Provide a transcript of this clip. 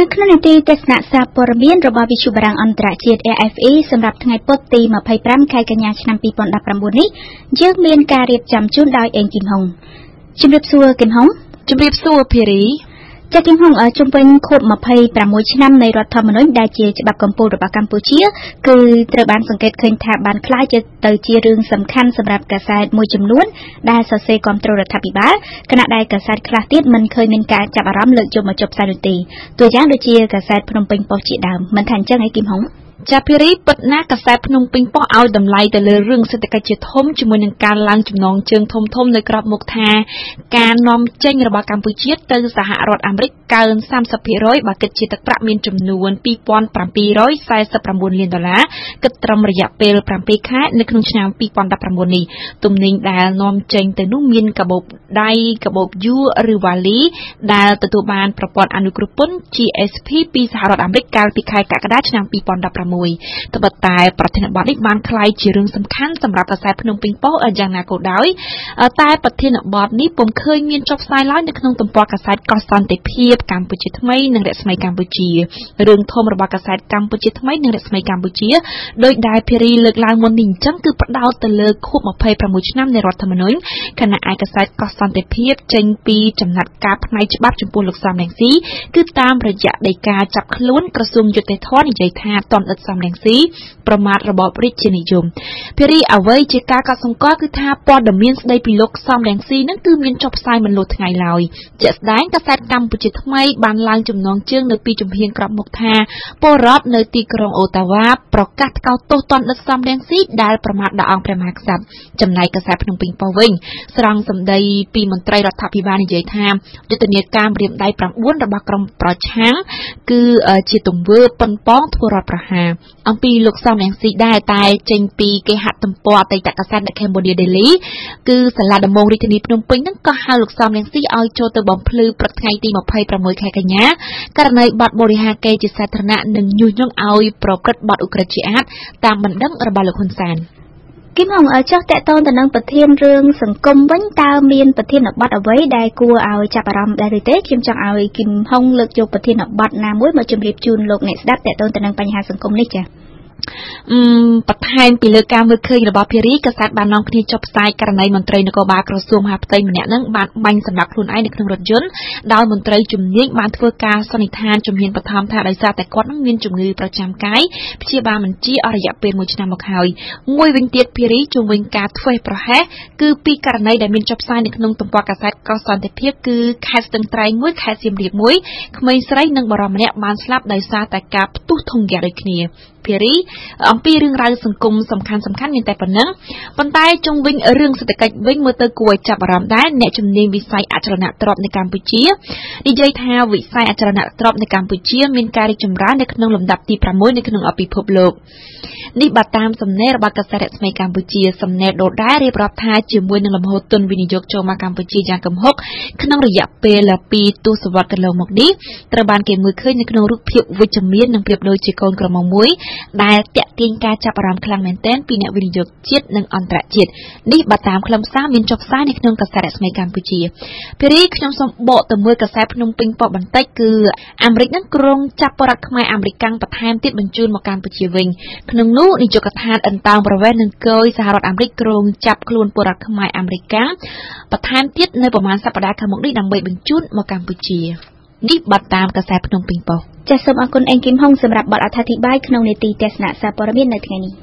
នៅក្នុងនីតិទស្សនៈសារព័ត៌មានរបស់វិទ្យុបារាំងអន្តរជាតិ AFE សម្រាប់ថ្ងៃពុធទី25ខែកញ្ញាឆ្នាំ2019នេះយើងមានការរៀបចំជូនដោយអេងគីមហុងជំរាបសួរគីមហុងជំរាបសួរភារីចាគីមហុងជុំវិញខួប26ឆ្នាំនៃរដ្ឋធម្មនុញ្ញដែលជាច្បាប់កំពូលរបស់កម្ពុជាគឺត្រូវបានសង្កេតឃើញថាបានក្លាយទៅជារឿងសំខាន់សម្រាប់កាសែតមួយចំនួនដែលសរសេរគាំទ្ររដ្ឋាភិបាលខណៈដែលកាសែតខ្លះទៀតមិនឃើញមានការចាប់អារម្មណ៍លើកយកមកចុះផ្សាយនោះទេตัวយ៉ាងដូចជាកាសែតភ្នំពេញប៉ុស្តិ៍ជាដើមមិនថាអញ្ចឹងឯគីមហុងចាភារីពិតណាកាសែតភ្នំពេញប៉ុស្តិ៍ឲ្យតម្លៃទៅលើរឿងសេដ្ឋកិច្ចជាធំជាមួយនឹងការឡើងចំណងជើងធំនៅក្របមុខថាការនាំចេញរបស់កម្ពុជាទៅសហរដ្ឋអាមេរិកកើន 30% បើគិតជាទឹកប្រាក់មានចំនួន $2,749 លានគិតត្រឹមរយៈពេល7ខែនៅក្នុងឆ្នាំ2019នេះទំនិញដែលនាំចេញទៅនោះមានកាបូបដៃកាបូបយួរឬវ៉ាលីដែលទទួលបានប្រព័ន្ធអនុគ្រោះពន្ធ GSP ពីសហរដ្ឋអាមេរិកកាលពីខែកក្កដាឆ្នាំ2016ត្បិតតែប្រធានបទនេះបានក្លាយជារឿងសំខាន់សម្រាប់កាសែតភ្នំពេញប៉ុស្តិ៍យ៉ាងណាក៏ដោយតែប្រធានបទនេះពុំឃើញមានចុះផ្សាយឡើយនៅក្នុងទំព័រកាសែតកោះសន្តិភាពកម្ពុជាថ្មីនិងរស្មីកម្ពុជារឿងធំរបស់កាសែតកម្ពុជាថ្មីនិងរស្មីកម្ពុជាដោយដែលភារីលើកឡើងមុននេះអញ្ចឹងគឺផ្ដោតទៅលើខួប26ឆ្នាំនៃរដ្ឋធម្មនុញ្ញខណៈឯកាសែតកោះសន្តិភាពចេញពីចំណាត់ការផ្នែកច្បាប់ចំពោះលោកសំរងស៊ីគឺតាមរយៈដីកាចាប់ខ្លួនក្រសួងយុតិធម៌និយាយថាតនដិតសំរងស៊ីប្រមាថរបបរាជានិយមភារីអ្វីជាការកត់សម្គាល់គឺថាព័ត៌មានស្ដីពីលោកសំរងស៊ីនឹងគឺមានចុះផ្សាយមិនលុះថ្ងៃឡើយជាក់ស្ដែងកាសែតកម្ពុជាថ្មីបានឡើងចំណងជើងនៅពីជំហានក្របមុខថាពលរដ្ឋនៅទីក្រុងអូតាវ៉ាប្រកាសថ្កោលទោសតនដិតសំរងស៊ីដែលប្រមាថដល់អង្គព្រះមហាក្សត្រចំណែកកាសែតភ្នំពេញប៉ុស្តិ៍វិញស្រង់សម្ដីពីមន្ត្រីរដ្ឋាភិបាលនិយាយថាយុទ្ធនាការម្រាមដៃ9របស់ក្រុមប្រឆាំងគឺជាទង្វើប៉ុនប៉ងធ្វើរដ្ឋប្រហារអំពីលោកសំរងស៊ីដែរតែចេញពីគេហទំព័រអតីតកាសែត The Cambodia Daily គឺសាលាដំបងរាជធានីភ្នំពេញនឹងក៏ហៅលោកសំរងស៊ីឲ្យចូលទៅបំភ្លឺព្រឹកថ្ងៃទី26ខែកញ្ញាករណីបទបរិហាកេរជាសាធារណៈនិងញុះញង់ឲ្យប្រព្រឹត្តបទឧក្រិដ្ឋជាអាតតាមបណ្ដឹងរបស់លោកហ៊ុនសែនគីមហុងចុះតេតតទៅនឹងប្រធានរឿងសង្គមវិញតើមានប្រធានបទអ្វីដែលគួរឲ្យចាប់អារម្មណ៍ដែរឬទេខ្ញុំចង់ឲ្យគីមហុងលើកយកប្រធានបទណាមួយមកជម្រាបជូនលោកអ្នកស្ដាប់តេតតទៅនឹងបញ្ហាសង្គមនេះចា៎បន្ថែមពីលើការមើលឃើញរបស់ភារីកាសែតបាននាំគ្នាចុះផ្សាយករណីមន្ត្រីនគរបាលក្រសួងមហាផ្ទៃម្នាក់នឹងបានបាញ់សម្លាប់ខ្លួនឯងនៅក្នុងរថយន្តដោយមន្ត្រីជំនាញបានធ្វើការសន្និដ្ឋានជំហានបឋមថាដោយសារតែគាត់នឹងមានជំងឺប្រចាំកាយព្យាបាលមិនជាអស់រយៈពេល1ឆ្នាំមកហើយមួយវិញទៀតភារីជុំវិញការធ្វេសប្រហែសគឺពីករណីដែលមានចុះផ្សាយនៅក្នុងទំព័រកាសែតកោះសន្តិភាពគឺខេត្តស្ទឹងត្រែងមួយខេត្តសៀមរាបមួយក្មេងស្រីនិងបរិសម្នាក់បានស្លាប់ដោយសារតែការផ្ទុះធុងហ្គាសដូចគ្នាភារីអំពីរឿងរ៉ាវសង្គមសំខាន់មានតែប៉ុណ្ណឹងប៉ុន្តែជុំវិញរឿងសេដ្ឋកិច្ចវិញមើលទៅគួរឲ្យចាប់អារម្មណ៍ដែរអ្នកជំនាញវិស័យអចលនទ្រព្យនៅកម្ពុជានិយាយថាវិស័យអចលនទ្រព្យនៅកម្ពុជាមានការរីកចម្រើននៅក្នុងលំដាប់ទី6នៅក្នុងពិភពលោកនេះបើតាមសំណេររបស់កាសែតរស្មីកម្ពុជាសំណេរដូដែររៀបរាប់ថាជាមួយនឹងលំហូរទុនវិនិយោគចូលមកកម្ពុជាយ៉ាងគំហុកក្នុងរយៈពេល2ទសវត្សរ៍កន្លងមកនេះត្រូវបានគេមើលឃើញនៅក្នុងរូបភាពវិជ្ជមាននិងប្រៀបដូចជាកូនក្រមុំមួយដែលតាក់ទាញការចាប់អារម្មណ៍ខ្លាំងមែនទែនពីអ្នកវិនិយោគជាតិនិងអន្តរជាតិនេះបើតាមខ្លឹមសារមានចុះផ្សាយនៅក្នុងកាសែតរស្មីកម្ពុជាភារីខ្ញុំសូមបកទៅមើលកាសែតភ្នំពេញប៉ុស្តិ៍បន្តិចគឺអាមេរិកនឹងក្រុងចាប់បរតខ្មែរអាមេរិកបន្ថែមទៀតបញ្ជូនមកកម្ពុជាវិញក្នុងនោះនាយកដ្ឋានអន្តោប្រវេសន៍នឹងគយសហរដ្ឋអាមេរិកក្រុងចាប់ខ្លួនពលរដ្ឋខ្មែរអាមេរិកបន្ថែមទៀតនៅប្រមាណសប្តាហ៍ខាងមុខនេះដើម្បីបញ្ជូនមកកម្ពុជានេះបើតាមកាសែតភ្នំពេញប៉ុស្តិ៍ចាសសូមអរគុណអេងគីមហុងសម្រាប់បទអត្ថាធិប្បាយក្នុងនេតិទស្សនៈសារព័ត៌មាននៅថ្ងៃនេះ